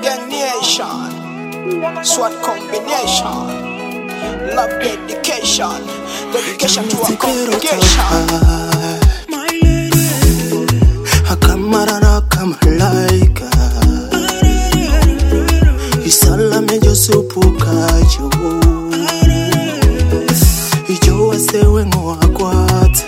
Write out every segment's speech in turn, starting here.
Gang Nation, SWAT combination, love dedication, dedication to our congregation. My lady, akamarana kama malaika, isala mejo supukajo, ijo wasewe ngwakwata.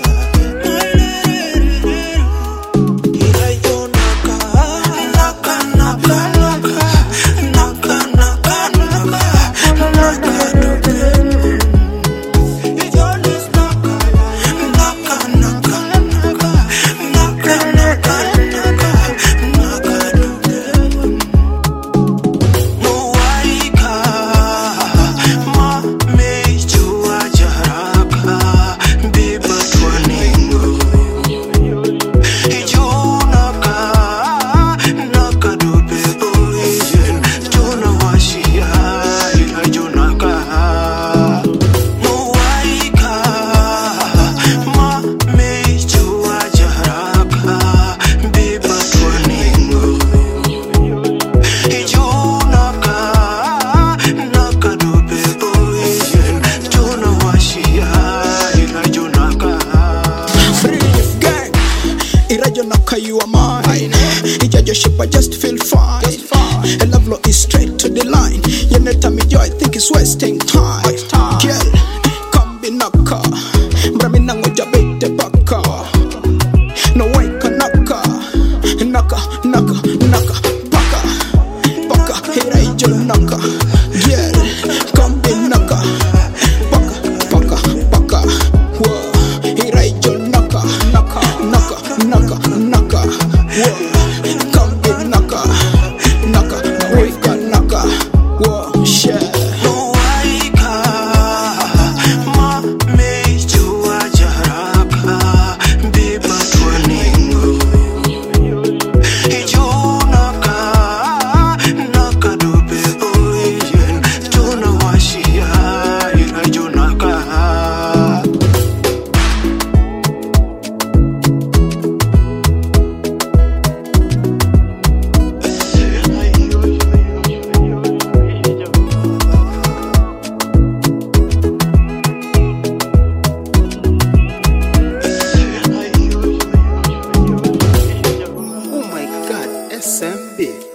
You are mine. Your ship, I just feel fine. A love law is straight to the line. You know, tell me, I think it's wasting time. Girl, come be knocker. Brami nango jabe te baka. No way can knocker. Knocker. Baka. Here I just knocker. Girl, come be knocker. Baka. Whoa. Here I just knocker. Whoa. Come get knocker. We've got knocker. Whoa, shit. SMB.